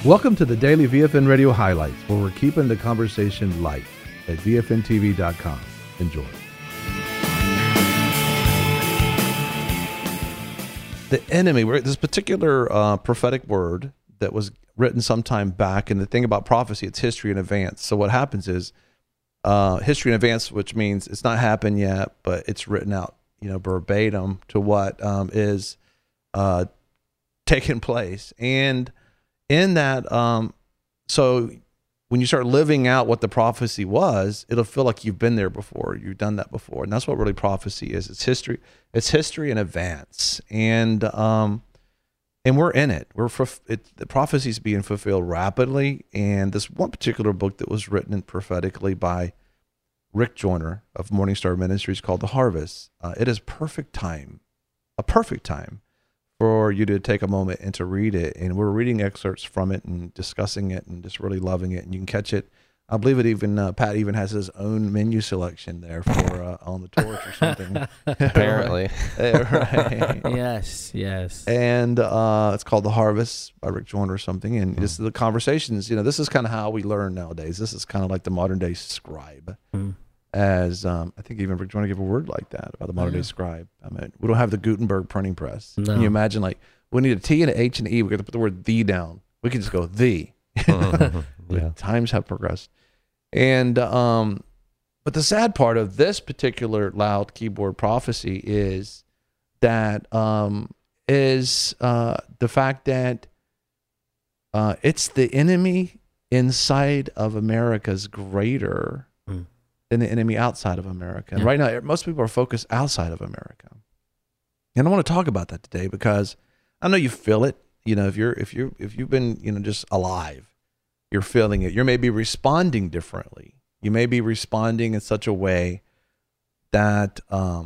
Welcome to the Daily VFN Radio Highlights, where we're keeping the conversation light at VFNTV.com. Enjoy. The enemy, this particular prophetic word that was written sometime back, and the thing about prophecy, it's history in advance. So what happens is history in advance, which means it's not happened yet, but it's written out, verbatim to what is taking place. And in that, so when you start living out what the prophecy was, it'll feel like you've been there before, you've done that before, and that's what really prophecy is. It's history. It's history in advance, and we're in it. The prophecy is being fulfilled rapidly. And this one particular book that was written prophetically by Rick Joyner of Morning Star Ministries called The Harvest. It is a perfect time for you to take a moment and to read it. And we're reading excerpts from it and discussing it and just really loving it. And you can catch it. I believe it even, Pat even has his own menu selection there for on the torch or something. Apparently. Right. Yes. And it's called The Harvest by Rick Joyner or something. And just the conversations, this is kind of how we learn nowadays. This is kind of like the modern day scribe. As I think even Rick Joyner gave a word like that about the modern day scribe. I mean, we don't have the Gutenberg printing press. No. Can you imagine, like, we need a T and an H and an E. We got to put the word "the" down. We can just go "the." Yeah. Times have progressed, and but the sad part of this particular loud keyboard prophecy is that the fact that it's the enemy inside of America is greater than the enemy outside of America. And right now, most people are focused outside of America. And I want to talk about that today because I know you feel it. If you've been, just alive, you're feeling it. You may be responding differently. You may be responding in such a way that,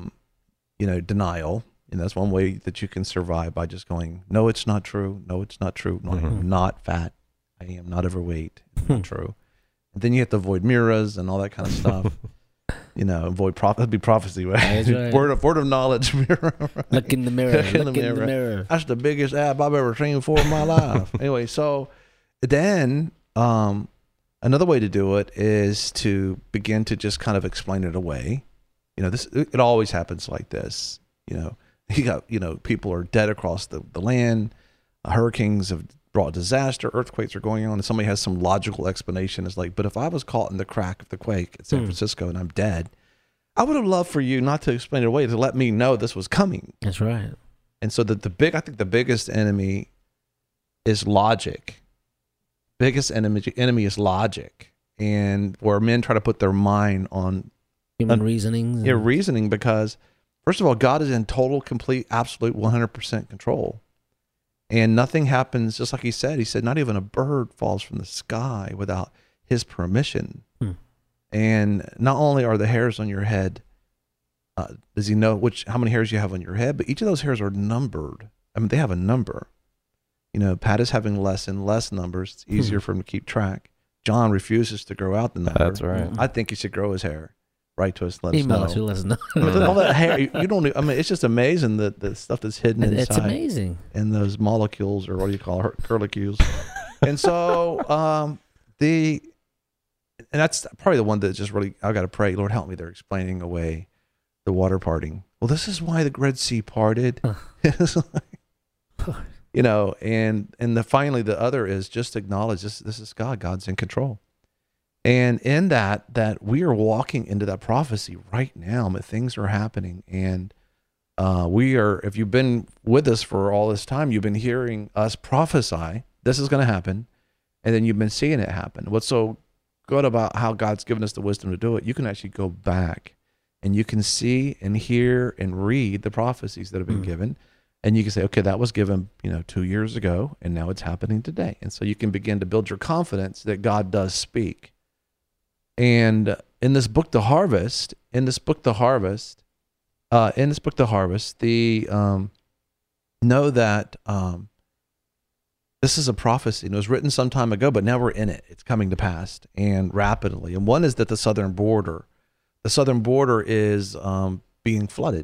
denial. That's one way that you can survive, by just going, no, it's not true. No, it's not true. No, I am not fat. I am not overweight. It's not true. And then you have to avoid mirrors and all that kind of stuff. Avoid that'd be prophecy, right? Right. Word of knowledge mirror. Right? Look in the mirror. Look in the mirror. That's the biggest ab I've ever seen for in my life. Anyway, so then another way to do it is to begin to just kind of explain it away. It always happens like this. You got people are dead across the land. Hurricanes have brought disaster. Earthquakes are going on, and somebody has some logical explanation. It's like, but if I was caught in the crack of the quake at San Francisco and I'm dead, I would have loved for you not to explain it away, to let me know this was coming. That's right. And so I think the biggest enemy is logic. Biggest enemy is logic, and where men try to put their mind on human reasonings. Reasoning, because first of all, God is in total, complete, absolute, 100% control. And nothing happens, just like he said, not even a bird falls from the sky without his permission. And not only are the hairs on your head, does he know how many hairs you have on your head, but each of those hairs are numbered. I mean, they have a number. Pat is having less and less numbers. It's easier for him to keep track. John refuses to grow out the number. That's right. I think he should grow his hair right to us, let us Email know. us, let us know. All that hair, you don't. I mean, it's just amazing that the stuff that's hidden inside. It's amazing. And those molecules, or what do you call it, curlicules. And so and that's probably the one that just really, I got to pray, Lord, help me. They're explaining away the water parting. Well, this is why the Red Sea parted. And finally the other is just acknowledge this is God. God's in control. And in that we are walking into that prophecy right now. Things are happening, and if you've been with us for all this time, you've been hearing us prophesy, this is going to happen, and then you've been seeing it happen. What's so good about how God's given us the wisdom to do it, you can actually go back, and you can see and hear and read the prophecies that have been given, and you can say, okay, that was given 2 years ago, and now it's happening today. And so you can begin to build your confidence that God does speak. And in this book, The Harvest, know that this is a prophecy. And it was written some time ago, but now we're in it. It's coming to pass, and rapidly. And one is that the southern border is being flooded.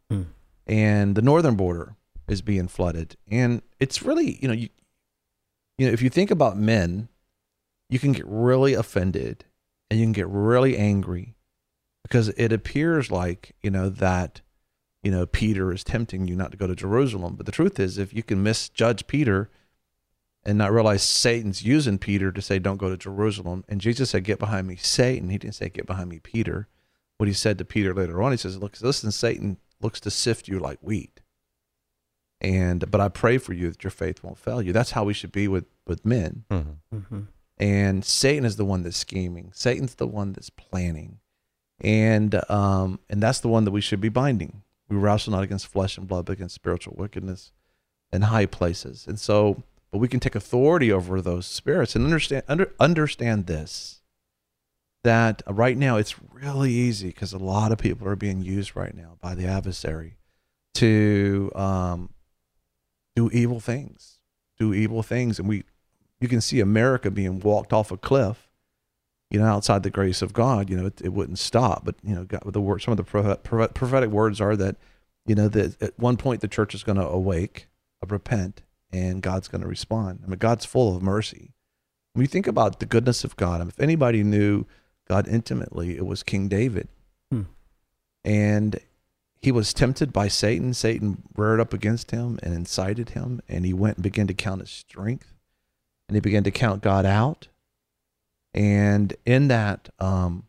And the northern border is being flooded. And it's really, if you think about men, you can get really offended and you can get really angry because it appears like, that, Peter is tempting you not to go to Jerusalem. But the truth is, if you can misjudge Peter and not realize Satan's using Peter to say, don't go to Jerusalem. And Jesus said, get behind me, Satan. He didn't say, get behind me, Peter. What he said to Peter later on, he says, look, listen, Satan looks to sift you like wheat. But I pray for you that your faith won't fail you. That's how we should be with men. Mm-hmm. Mm-hmm. And Satan is the one that's scheming. Satan's the one that's planning. And that's the one that we should be binding. We wrestle not against flesh and blood, but against spiritual wickedness in high places. And so, but we can take authority over those spirits and understand this, that right now it's really easy because a lot of people are being used right now by the adversary to do evil things. And you can see America being walked off a cliff, outside the grace of God. It wouldn't stop. But, God, the word, some of the prophetic words are that, that at one point the church is going to awake, repent, and God's going to respond. I mean, God's full of mercy. When you think about the goodness of God, if anybody knew God intimately, it was King David. And he was tempted by Satan. Satan reared up against him and incited him, and he went and began to count his strength, and he began to count God out. And in that, God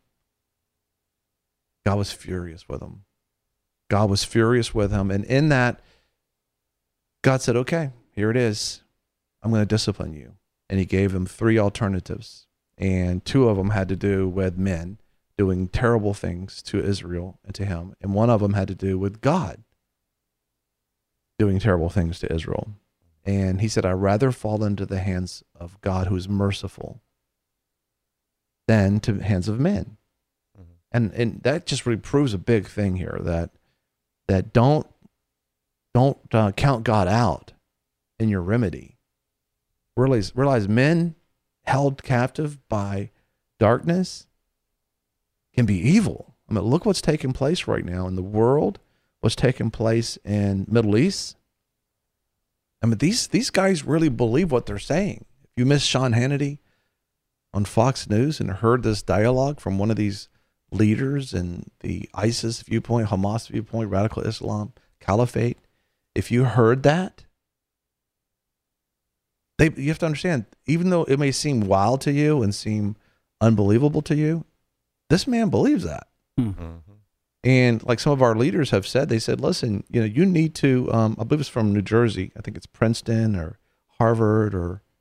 was furious with him. And in that, God said, okay, here it is. I'm going to discipline you. And he gave him 3 alternatives. And 2 of them had to do with men doing terrible things to Israel and to him. And 1 of them had to do with God doing terrible things to Israel. And he said, I'd rather fall into the hands of God, who is merciful, than to the hands of men. Mm-hmm. And that just really proves a big thing here, that don't count God out in your remedy. Realize men held captive by darkness can be evil. I mean, look what's taking place right now in the world, what's taking place in Middle East. I mean, these guys really believe what they're saying. If you miss Sean Hannity on Fox News and heard this dialogue from one of these leaders in the ISIS viewpoint, Hamas viewpoint, radical Islam, caliphate, if you heard that, you have to understand, even though it may seem wild to you and seem unbelievable to you, this man believes that. Mm-hmm. And like some of our leaders have said, they said, listen, you need to, I believe it's from New Jersey. I think it's Princeton or Harvard,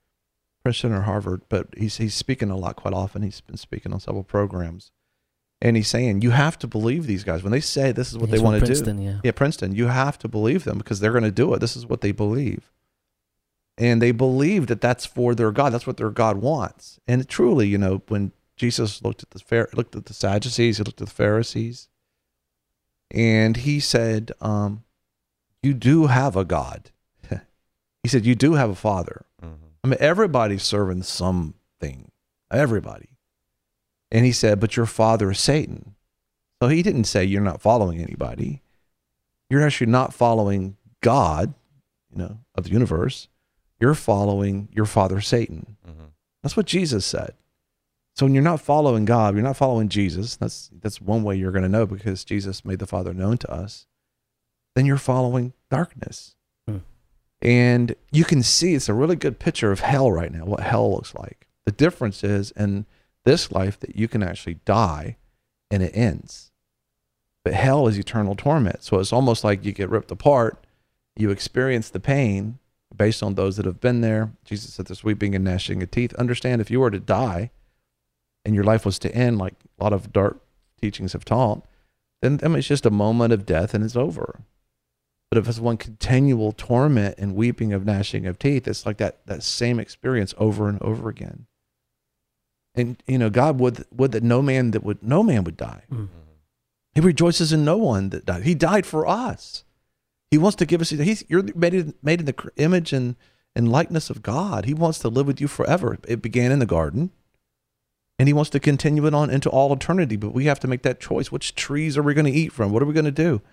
but he's speaking a lot quite often. He's been speaking on several programs. And he's saying, you have to believe these guys. When they say this is what they want to do. Yeah, Princeton. You have to believe them because they're going to do it. This is what they believe. And they believe that that's for their God. That's what their God wants. And truly, when Jesus looked at the Sadducees, he looked at the Pharisees, and he said, you do have a God. He said, you do have a Father. Mm-hmm. I mean, everybody's serving something. Everybody. And he said, but your father is Satan. So he didn't say you're not following anybody. You're actually not following God, of the universe. You're following your father, Satan. Mm-hmm. That's what Jesus said. So when you're not following God, you're not following Jesus. That's one way you're going to know, because Jesus made the Father known to us. Then you're following darkness. And you can see it's a really good picture of hell right now, what hell looks like. The difference is in this life that you can actually die and it ends. But hell is eternal torment. So it's almost like you get ripped apart. You experience the pain based on those that have been there. Jesus said there's weeping and gnashing of teeth. Understand, if you were to die and your life was to end, like a lot of dark teachings have taught, then it's just a moment of death and it's over. But if it's one continual torment and weeping of gnashing of teeth, it's like that same experience over and over again. And God would that no man would die. Mm-hmm. He rejoices in no one that died. He died for us. He wants to give us. You're made in the image and likeness of God. He wants to live with you forever. It began in the garden, and he wants to continue it on into all eternity. But we have to make that choice. Which trees are we going to eat from? What are we going to do?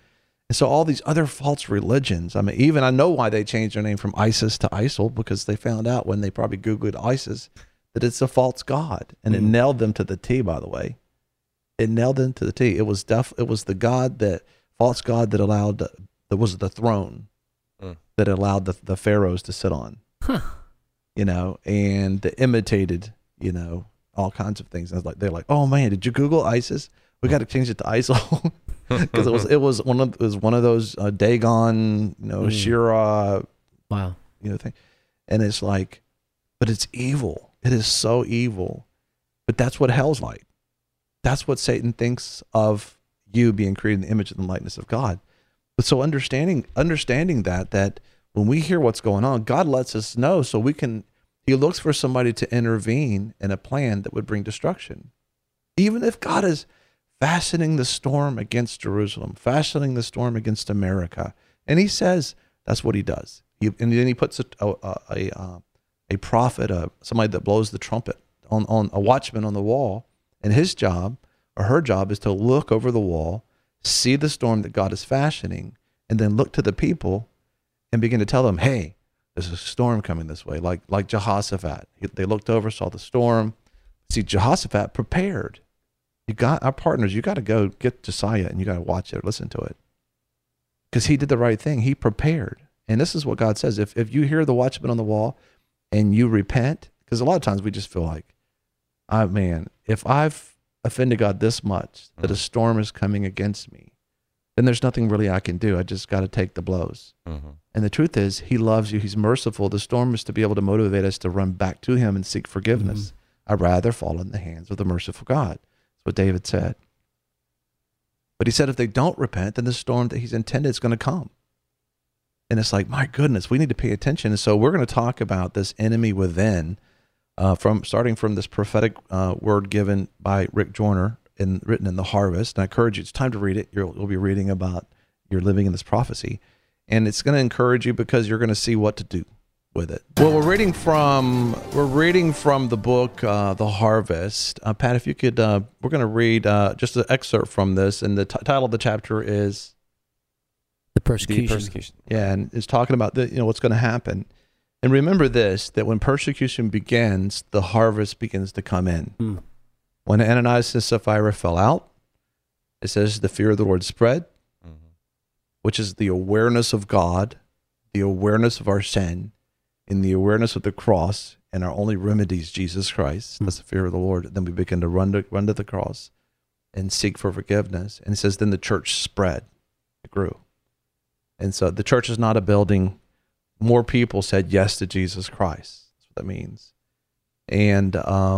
And so all these other false religions, I mean, even I know why they changed their name from ISIS to ISIL, because they found out when they probably Googled ISIS that it's a false god. And it nailed them to the T, by the way. It nailed them to the T. It was the god false god that allowed, that was the throne that allowed the pharaohs to sit on, you know, and that imitated, you know, all kinds of things. And they're like, oh man, did you Google ISIS? We got to change it to ISIL. Because it was one of those Dagon, you know, Shira, Wow. you know, thing. And it's like, but it's evil. It is so evil. But that's what hell's like. That's what Satan thinks of you, being created in the image and the likeness of God. But so understanding that when we hear what's going on, God lets us know so he looks for somebody to intervene in a plan that would bring destruction. Even if God is fastening the storm against Jerusalem, fastening the storm against America. And he says that's what he does. And then he puts a prophet, somebody that blows the trumpet, on a watchman on the wall. And his job, or her job, is to look over the wall, see the storm that God is fashioning, and then look to the people and begin to tell them, hey, there's a storm coming this way, like Jehoshaphat. They looked over, saw the storm. See, Jehoshaphat prepared. You got our partners, you got to go get Josiah and you got to watch it, listen to it. Because he did the right thing. He prepared. And this is what God says. If you hear the watchman on the wall and you repent, because a lot of times we just feel like, man, if I've offended God this much that a storm is coming against me, then there's nothing really I can do. I just got to take the blows. And the truth is, he loves you. He's merciful. The storm is to be able to motivate us to run back to him and seek forgiveness. I'd rather fall in the hands of the merciful God. That's what David said. But he said if they don't repent, then the storm that he's intended is going to come. And it's like, my goodness, we need to pay attention. And so we're going to talk about this enemy within, starting from this prophetic word given by Rick Joyner and written in The Harvest. And I encourage you, it's time to read it. You'll be reading about you're living in this prophecy. And it's going to encourage you because you're going to see what to do with it. Well, we're reading from the book The Harvest. Pat, if you could, we're going to read just an excerpt from this, and the title of the chapter is The Persecution. Yeah, and it's talking about what's going to happen. And remember this: that when persecution begins, the harvest begins to come in. When Ananias and Sapphira fell out, it says the fear of the Lord spread, which is the awareness of God, the awareness of our sin, in the awareness of the cross, and our only remedy is Jesus Christ. That's the fear of the Lord. Then we begin to run to the cross and seek for forgiveness. And it says, then the church spread, it grew. And so the church is not a building. More people said yes to Jesus Christ. That's what that means. And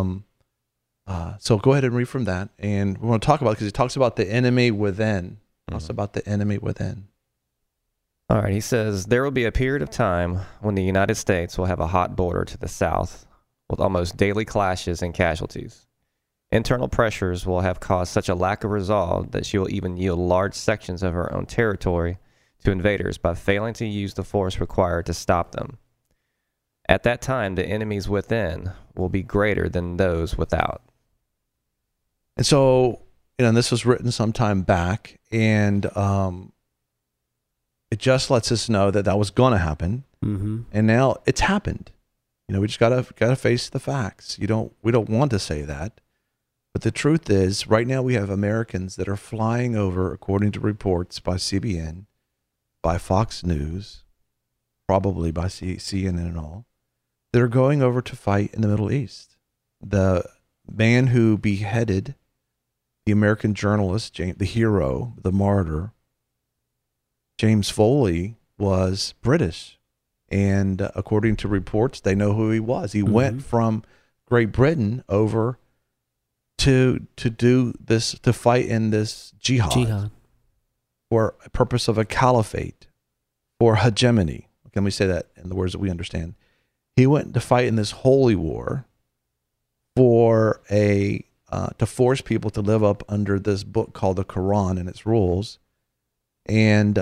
so go ahead and read from that. And we want to talk about it because he talks about the enemy within. Talks about the enemy within. All right, he says, there will be a period of time when the United States will have a hot border to the south with almost daily clashes and casualties. Internal pressures will have caused such a lack of resolve that she will even yield large sections of her own territory to invaders by failing to use the force required to stop them. At that time, the enemies within will be greater than those without. And so, and this was written some time back, and it just lets us know that was going to happen, and now it's happened. We just gotta face the facts. We don't want to say that, but the truth is, right now we have Americans that are flying over, according to reports by CBN, by Fox News, probably by CNN and all, that are going over to fight in the Middle East. The man who beheaded the American journalist, the hero, the martyr, James Foley, was British. And according to reports, they know who he was. He went from Great Britain over to do this, to fight in this jihad. For a purpose of a caliphate, for hegemony. Can we say that in the words that we understand? He went to fight in this holy war for to force people to live up under this book called the Quran and its rules, and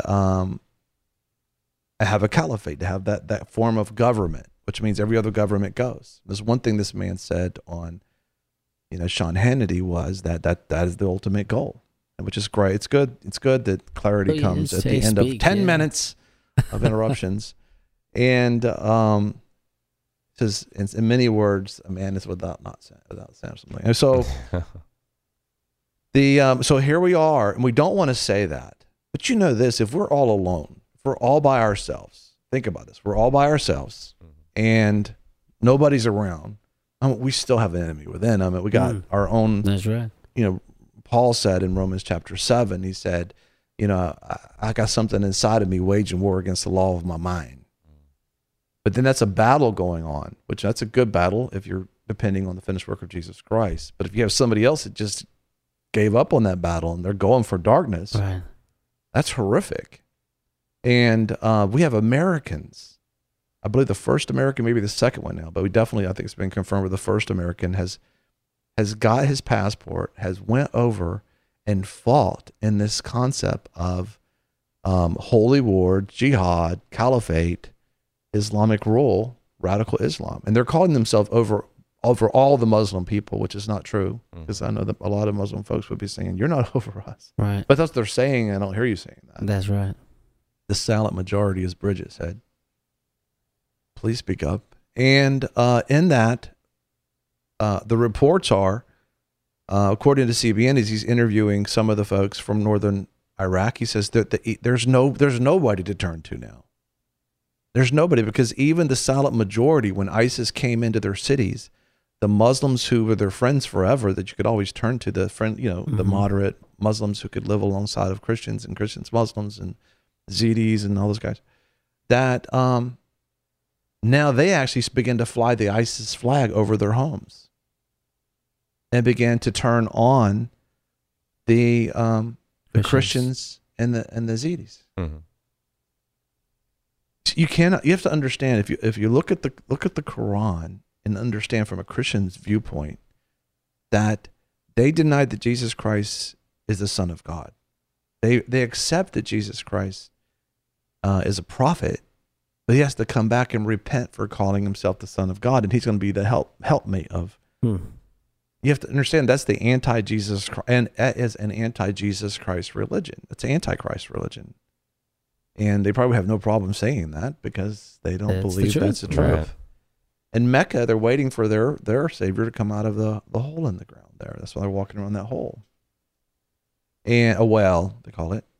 have a caliphate, to have that form of government, which means every other government goes. There's one thing this man said on, Sean Hannity, was that is the ultimate goal. which is great. It's good. It's good that clarity comes at the end of 10 minutes of interruptions. And says in many words, a man is without something. And so so here we are, and we don't want to say that. But you know this, if we're all alone, if we're all by ourselves, think about this. We're all by ourselves and nobody's around. We still have an enemy within. We got our own. That's right. Paul said in Romans chapter 7, he said, I got something inside of me waging war against the law of my mind. But then that's a battle going on, which that's a good battle if you're depending on the finished work of Jesus Christ. But if you have somebody else that just gave up on that battle and they're going for darkness, right, that's horrific. And we have Americans. I believe the first American, maybe the second one now, but we definitely, I think it's been confirmed with the first American has got his passport, has went over and fought in this concept of holy war, jihad, caliphate, Islamic rule, radical Islam. And they're calling themselves over all the Muslim people, which is not true, because I know that a lot of Muslim folks would be saying, you're not over us. Right. But that's what they're saying, and I don't hear you saying that. That's right. The silent majority, as Bridget said. Please speak up. And in that, the reports are, according to CBN, as he's interviewing some of the folks from northern Iraq, he says that there's nobody to turn to now. There's nobody, because even the silent majority, when ISIS came into their cities, the Muslims who were their friends forever, that you could always turn to, the friend, the moderate Muslims who could live alongside of Christians and Christians, Muslims and Zedis and all those guys, that now they actually begin to fly the ISIS flag over their homes and began to turn on the Christians and the Zedis. Mm-hmm. You have to understand, if you look at the Quran and understand from a Christian's viewpoint, that they denied that Jesus Christ is the Son of God. They accept that Jesus Christ is a prophet, but he has to come back and repent for calling himself the Son of God, and he's going to be the helpmate of. You have to understand that's the anti-Jesus, and that is an anti-Jesus Christ religion. It's an antichrist religion. And they probably have no problem saying that because they don't believe that's the truth. Right. In Mecca, they're waiting for their Savior to come out of the hole in the ground there. That's why they're walking around that hole. And a well, they call it.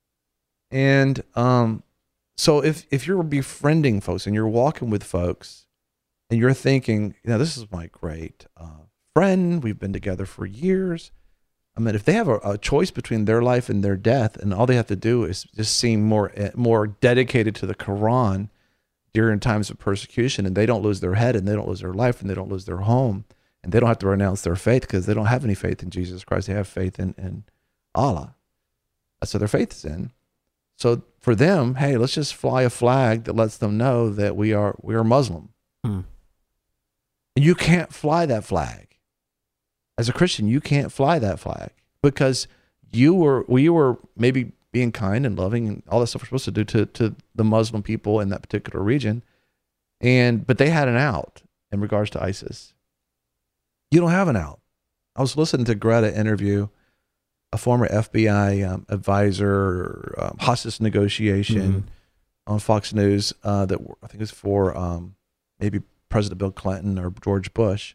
And so if you're befriending folks and you're walking with folks and you're thinking, this is my great friend, we've been together for years. I mean, if they have a choice between their life and their death, and all they have to do is just seem more dedicated to the Quran during times of persecution, and they don't lose their head, and they don't lose their life, and they don't lose their home, and they don't have to renounce their faith because they don't have any faith in Jesus Christ. They have faith in Allah. That's what their faith is in. So for them, hey, let's just fly a flag that lets them know that we are Muslim. And you can't fly that flag. As a Christian, you can't fly that flag because we were maybe being kind and loving and all that stuff we're supposed to do to the Muslim people in that particular region. But they had an out in regards to ISIS. You don't have an out. I was listening to Greta interview a former FBI advisor, hostage negotiation on Fox News that I think it was for maybe President Bill Clinton or George Bush.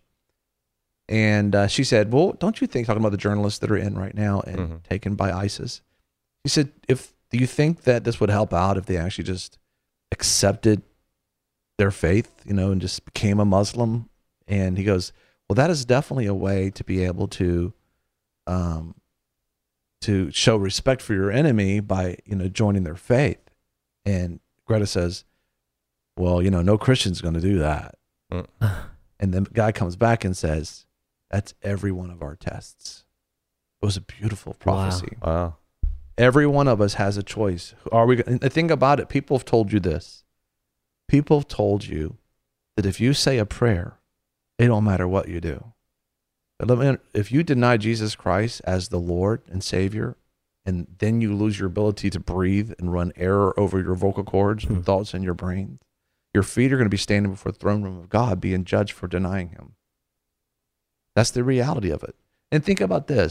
And she said, well, don't you think, talking about the journalists that are in right now and taken by ISIS, she said, do you think that this would help out if they actually just accepted their faith, and just became a Muslim? And he goes, well, that is definitely a way to be able to show respect for your enemy by, joining their faith. And Greta says, well, no Christian's going to do that. And the guy comes back and says, that's every one of our tests. It was a beautiful prophecy. Wow. Every one of us has a choice. And the thing about it, people have told you this. People have told you that if you say a prayer, it don't matter what you do. But if you deny Jesus Christ as the Lord and Savior, and then you lose your ability to breathe and run air over your vocal cords and thoughts in your brain, your feet are going to be standing before the throne room of God being judged for denying him. That's the reality of it. And think about this.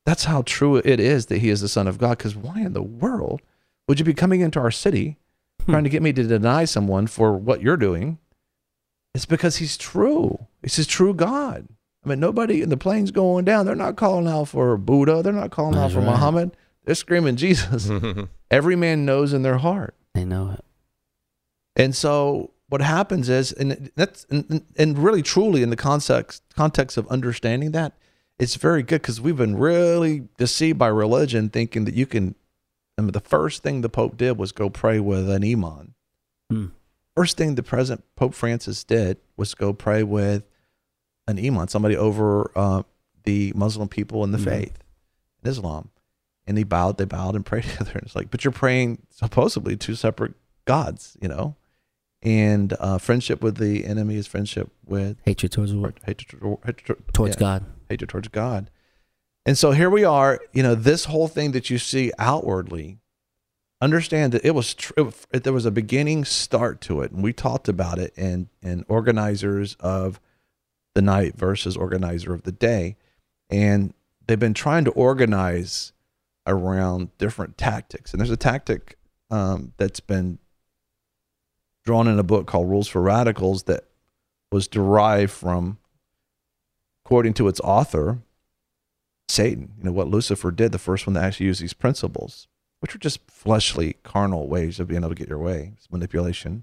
That's how true it is that he is the Son of God. Because why in the world would you be coming into our city trying to get me to deny someone for what you're doing? It's because he's true. He's his true God. I mean, nobody in the planes going down, they're not calling out for Buddha. They're not calling out for Muhammad. They're screaming Jesus. Every man knows in their heart. They know it. And so what happens is, and that's and really truly in the context of understanding that, it's very good, because we've been really deceived by religion, thinking that you can. I mean, the first thing the Pope did was go pray with an imam. First thing the present Pope Francis did was go pray with an imam, somebody over the Muslim people in the faith, in Islam. And they bowed and prayed together. And it's like, but you're praying supposedly two separate gods, you know? And friendship with the enemy is friendship with hatred towards the world. Towards God. Hatred towards God. And so here we are, you know, this whole thing that you see outwardly, understand that it was there was a beginning start to it. And we talked about it in Organizers of the Night versus Organizer of the Day. And they've been trying to organize around different tactics. And there's a tactic that's been drawn in a book called Rules for Radicals that was derived from, according to its author, Satan. You know, what Lucifer did, the first one that actually used these principles, which are just fleshly, carnal ways of being able to get your way. It's manipulation.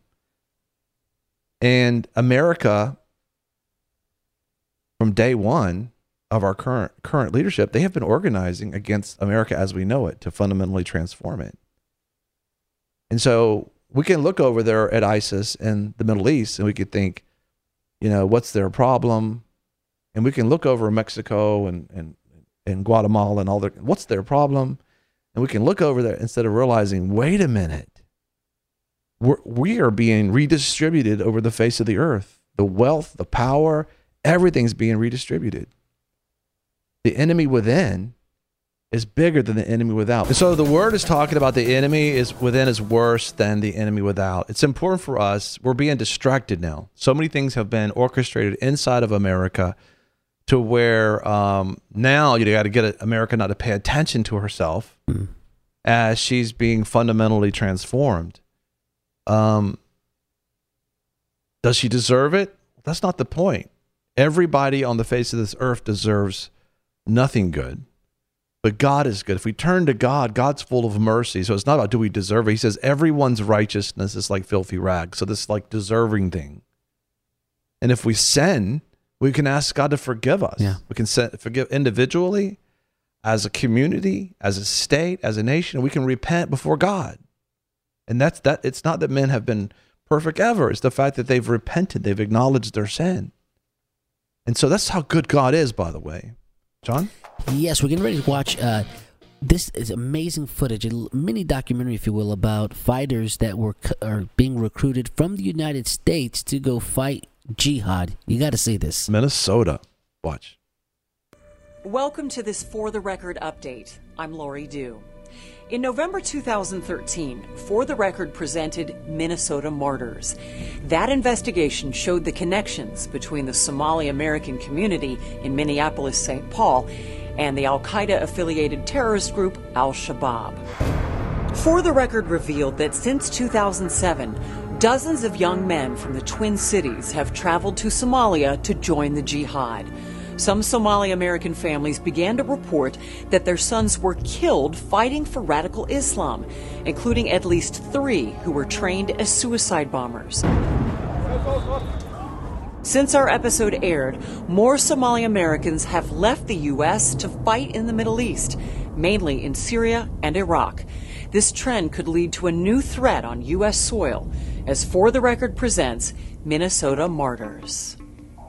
And America, from day one of our current leadership, they have been organizing against America as we know it to fundamentally transform it. And so we can look over there at ISIS in the Middle East and we could think, you know, what's their problem? And we can look over Mexico and Guatemala and all their, what's their problem? And we can look over there instead of realizing, wait a minute, we are being redistributed over the face of the earth. The wealth, the power, everything's being redistributed. The enemy within is bigger than the enemy without. And so the word is talking about the enemy is within is worse than the enemy without. It's important for us. We're being distracted now. So many things have been orchestrated inside of America to where now you got to get America not to pay attention to herself as she's being fundamentally transformed. Does she deserve it? That's not the point. Everybody on the face of this earth deserves nothing good, but God is good. If we turn to God, God's full of mercy. So it's not about do we deserve it. He says everyone's righteousness is like filthy rags. So this is like deserving thing. And if we sin, we can ask God to forgive us. Yeah. We can forgive individually, as a community, as a state, as a nation. We can repent before God. And that's that. It's not that men have been perfect ever. It's the fact that they've repented. They've acknowledged their sin. And so that's how good God is, by the way. John? Yes, we're getting ready to watch. This is amazing footage, a mini documentary, if you will, about fighters that are being recruited from the United States to go fight jihad. You got to see this. Minnesota. Watch. Welcome to this For the Record update. I'm Lori Dew. In November 2013, For the Record presented Minnesota Martyrs. That investigation showed the connections between the Somali American community in Minneapolis, St. Paul, and the Al-Qaeda-affiliated terrorist group Al-Shabaab. For the Record revealed that since 2007, dozens of young men from the Twin Cities have traveled to Somalia to join the jihad. Some Somali American families began to report that their sons were killed fighting for radical Islam, including at least 3 who were trained as suicide bombers. Since our episode aired, more Somali Americans have left the U.S. to fight in the Middle East, mainly in Syria and Iraq. This trend could lead to a new threat on U.S. soil, as For the Record presents Minnesota Martyrs.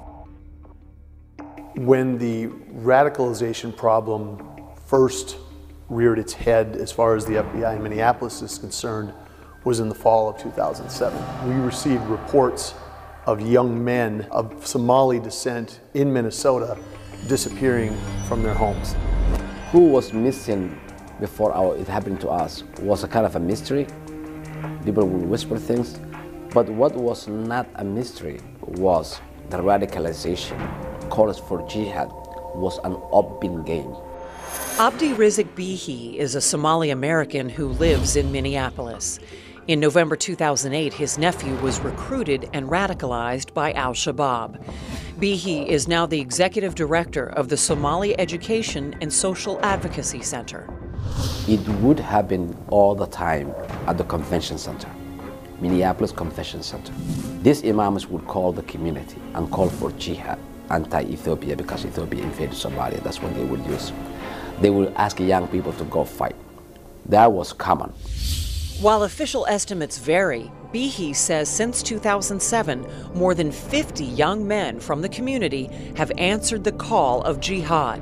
When the radicalization problem first reared its head, as far as the FBI in Minneapolis is concerned, was in the fall of 2007. We received reports of young men of Somali descent in Minnesota disappearing from their homes. Who was missing before it happened to us was a kind of a mystery. People would whisper things, but what was not a mystery was the radicalization. Calls for jihad was an open game. Abdi Rizik Bihi is a Somali American who lives in Minneapolis. In November 2008, his nephew was recruited and radicalized by al-Shabaab. Bihi is now the executive director of the Somali Education and Social Advocacy Center. It would happen all the time at the convention center, Minneapolis Convention Center. These imams would call the community and call for jihad, anti-Ethiopia, because Ethiopia invaded Somalia. That's what they would use. They would ask young people to go fight. That was common. While official estimates vary, Bihi says since 2007, more than 50 young men from the community have answered the call of jihad.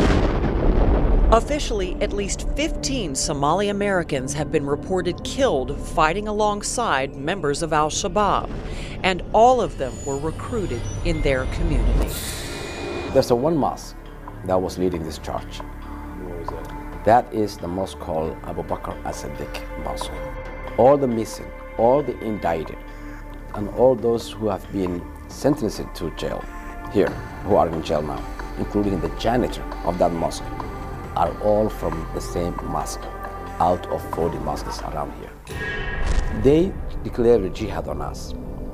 Officially, at least 15 Somali Americans have been reported killed fighting alongside members of al-Shabaab, and all of them were recruited in their community. There's one mosque that was leading this charge. What was that? That is the mosque called Abu Bakr as-Siddiq Mosque. All the missing, all the indicted, and all those who have been sentenced to jail here, who are in jail now, including the janitor of that mosque, are all from the same mosque, out of 40 mosques around here. They declared jihad on us.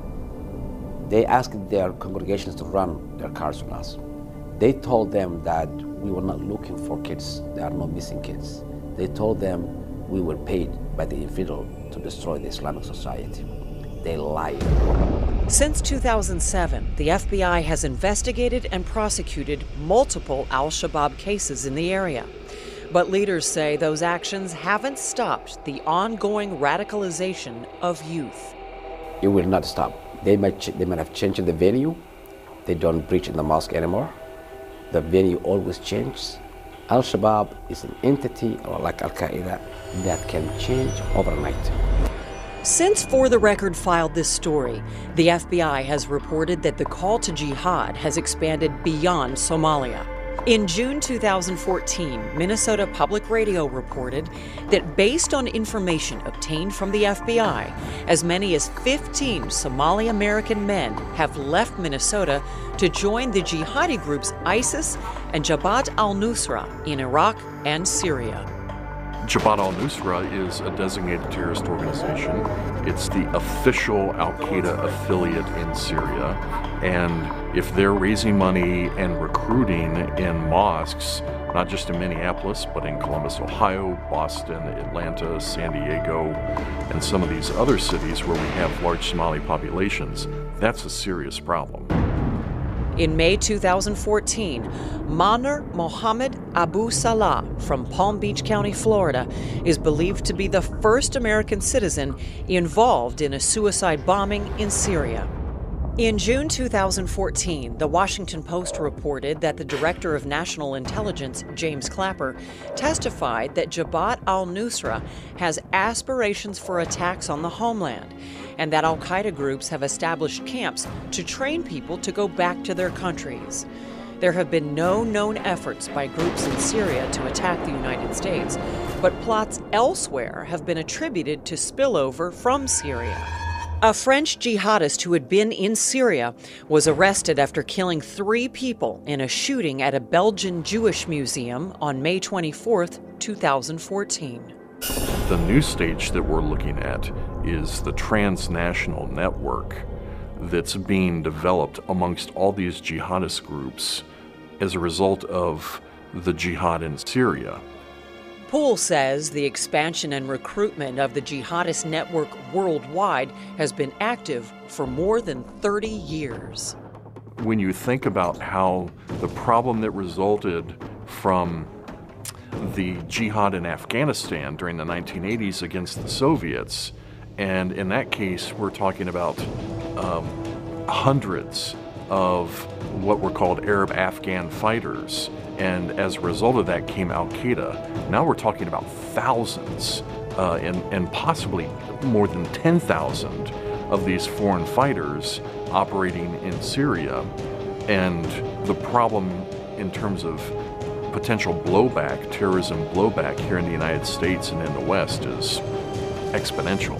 They asked their congregations to run their cars on us. They told them that we were not looking for kids. There are no missing kids. They told them we were paid by the infidel to destroy the Islamic society. They lied. Since 2007, the FBI has investigated and prosecuted multiple al-Shabaab cases in the area. But leaders say those actions haven't stopped the ongoing radicalization of youth. It will not stop. They might have changed the venue. They don't preach in the mosque anymore. The venue always changes. Al-Shabaab is an entity, or like Al-Qaeda, that can change overnight. Since For the Record filed this story, the FBI has reported that the call to jihad has expanded beyond Somalia. In June 2014, Minnesota Public Radio reported that based on information obtained from the FBI, as many as 15 Somali American men have left Minnesota to join the jihadi groups ISIS and Jabhat al-Nusra in Iraq and Syria. Jabhat al-Nusra is a designated terrorist organization. It's the official al-Qaeda affiliate in Syria. And if they're raising money and recruiting in mosques, not just in Minneapolis, but in Columbus, Ohio, Boston, Atlanta, San Diego, and some of these other cities where we have large Somali populations, that's a serious problem. In May 2014, Manar Mohammed Abu Salah from Palm Beach County, Florida, is believed to be the first American citizen involved in a suicide bombing in Syria. In June 2014, The Washington Post reported that the Director of National Intelligence, James Clapper, testified that Jabhat al-Nusra has aspirations for attacks on the homeland, and that al-Qaeda groups have established camps to train people to go back to their countries. There have been no known efforts by groups in Syria to attack the United States, but plots elsewhere have been attributed to spillover from Syria. A French jihadist who had been in Syria was arrested after killing 3 people in a shooting at a Belgian Jewish museum on May 24, 2014. The new stage that we're looking at is the transnational network that's being developed amongst all these jihadist groups as a result of the jihad in Syria. Poole says the expansion and recruitment of the jihadist network worldwide has been active for more than 30 years. When you think about how the problem that resulted from the jihad in Afghanistan during the 1980s against the Soviets, and in that case we're talking about hundreds of what were called Arab Afghan fighters, and as a result of that came al-Qaeda. Now we're talking about thousands and possibly more than 10,000 of these foreign fighters operating in Syria. And the problem in terms of potential blowback, terrorism blowback here in the United States and in the West is exponential.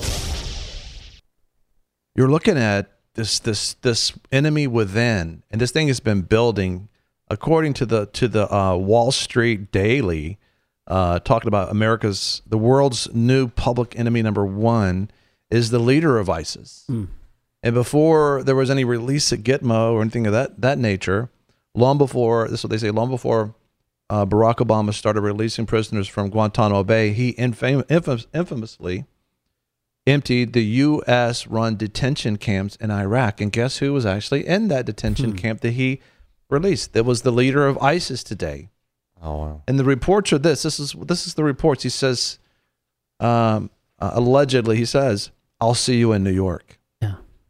You're looking at this enemy within, and this thing has been building. According to the Wall Street Daily, talking about the world's new public enemy number one is the leader of ISIS. And before there was any release at Gitmo or anything of that nature, long before Barack Obama started releasing prisoners from Guantanamo Bay, he infamously emptied the U.S.-run detention camps in Iraq. And guess who was actually in that detention camp that he released? That was the leader of ISIS today. Oh, wow. And the reports are this. This is the reports. He says, allegedly, he says, "I'll see you in New York." Yeah.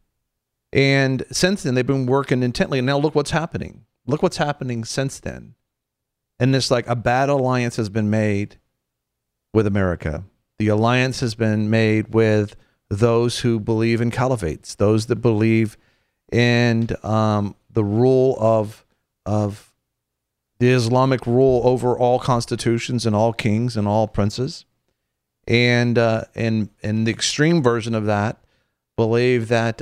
And since then, they've been working intently. And now look what's happening. Look what's happening since then. And it's like a bad alliance has been made with America. The alliance has been made with those who believe in caliphates, those that believe in the rule of the Islamic rule over all constitutions and all kings and all princes. And the extreme version of that believe that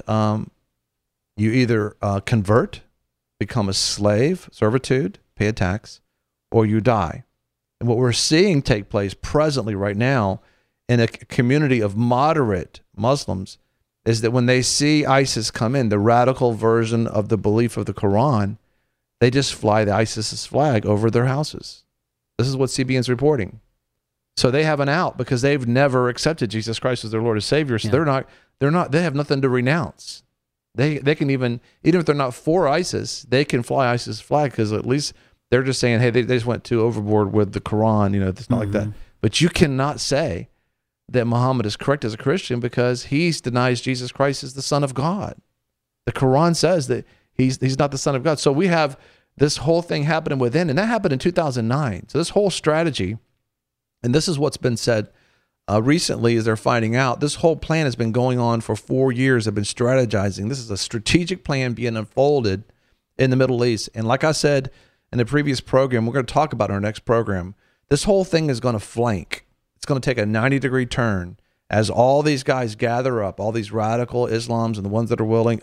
you either convert, become a slave, servitude, pay a tax, or you die. And what we're seeing take place presently right now in a community of moderate Muslims is that when they see ISIS come in, the radical version of the belief of the Quran, they just fly the ISIS's flag over their houses. This is what CBN's reporting. So they have an out because they've never accepted Jesus Christ as their Lord and Savior. So they have nothing to renounce. They can even if they're not for ISIS, they can fly ISIS flag because at least they're just saying, hey, they just went too overboard with the Quran. It's not like that. But you cannot say that Muhammad is correct as a Christian because he denies Jesus Christ as the Son of God. The Quran says that he's not the Son of God. So we have this whole thing happening within, and that happened in 2009. So this whole strategy, and this is what's been said recently as they're finding out, this whole plan has been going on for 4 years. They've been strategizing. This is a strategic plan being unfolded in the Middle East. And like I said in the previous program, we're going to talk about in our next program, this whole thing is going to flank. It's going to take a 90-degree turn as all these guys gather up, all these radical Islams and the ones that are willing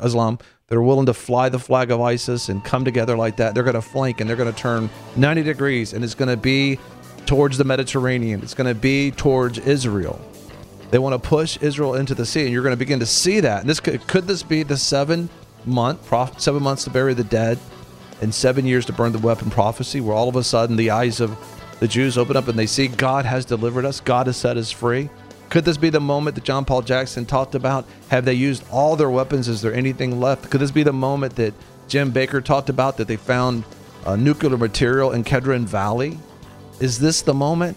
to fly the flag of ISIS and come together like that. They're going to flank and they're going to turn 90 degrees, and it's going to be towards the Mediterranean. It's going to be towards Israel. They want to push Israel into the sea, and you're going to begin to see that. And this could this be the 7 months to bury the dead and 7 years to burn the weapon prophecy, where all of a sudden the eyes of the Jews open up and they see God has delivered us, God has set us free? Could this be the moment that John Paul Jackson talked about? Have they used all their weapons? Is there anything left? Could this be the moment that Jim Baker talked about, that they found nuclear material in Kedron Valley? Is this the moment?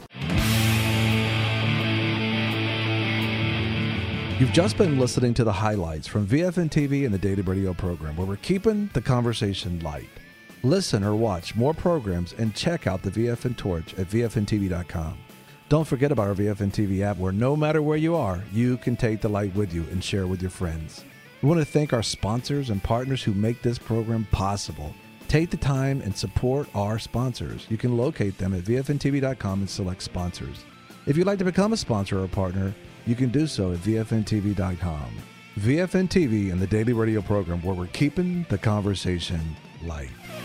You've just been listening to the highlights from VFN TV and the Daily Radio program, where we're keeping the conversation light. Listen or watch more programs and check out the VFN Torch at VFNTV.com. Don't forget about our VFN TV app, where no matter where you are, you can take the light with you and share with your friends. We want to thank our sponsors and partners who make this program possible. Take the time and support our sponsors. You can locate them at VFNTV.com and select sponsors. If you'd like to become a sponsor or a partner, you can do so at VFNTV.com. VFN TV and the Daily Radio program, where we're keeping the conversation light.